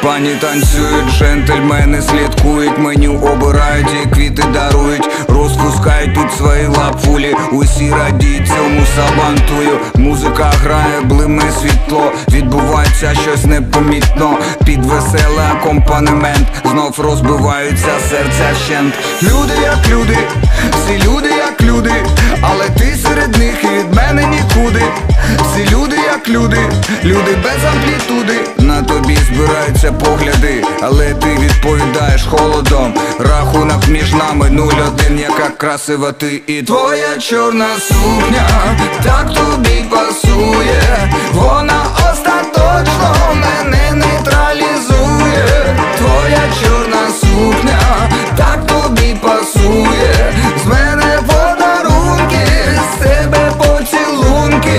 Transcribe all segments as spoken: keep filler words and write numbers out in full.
Пані танцюють, джентльмени слідкують, меню обирають і квіти дарують, розпускають тут свої лапулі, усі радіють цьому сабантую. Музика грає, блимне світло, відбувається щось непомітно, під веселий акомпанемент знов розбиваються серця вщент. Люди як люди, всі люди як люди, але ти серед них і від мене нікуди. Всі люди як люди, люди без амплітуди. На тобі збираються погляди, але ти відповідаєш холодом. Рахунок між нами нуль один, яка красива ти і твоя чорна сукня так тобі пасує, вона остаточно мене нейтралізує. Твоя чорна сукня так тобі пасує, з мене подарунки, з тебе поцілунки.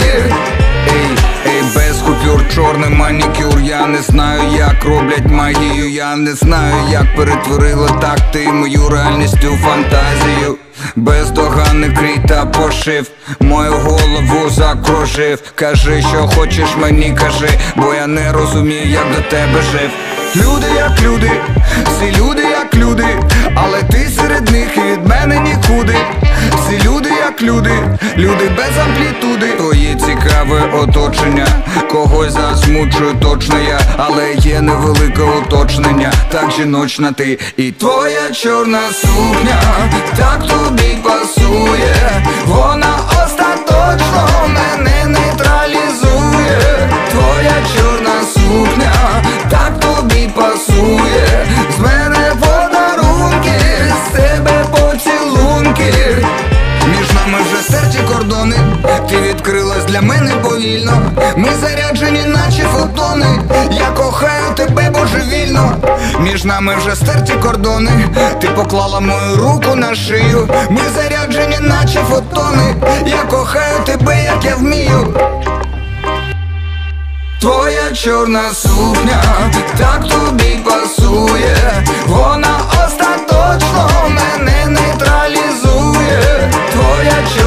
Ей, ей, без купюр, чорний манікюр. Я не знаю, як роблять магію, я не знаю, як перетворила так ти мою реальність у фантазію. Бездоганний крій та пошив, мою голову закружив. Кажи, що хочеш мені, кажи, бо я не розумію, як до тебе жив. Люди як люди, всі люди як люди, але ти серед них і від мене нікуди. Всі люди як люди, люди без амплітуди. Твоє цікаве оточення, когось засмучую точно я, але є невелике уточнення, так жіночна ти і твоя чорна сукня так тобі пасує, вона остаточно мене нейтралізує. Твоя чорна сукня так тобі пасує, з мене подарунки, з тебе поцілунки. Між нами вже стерті кордони, ти відкрилась для мене повільно. Ми заряджені наче фотони, я кохаю тебе божевільно. Між нами вже стерті кордони, ти поклала мою руку на шию. Ми заряджені наче фотони, я кохаю тебе, як я вмію. Твоя чорна сукня так тобі пасує, вона остаточно мене нейтралізує. Твоя чорна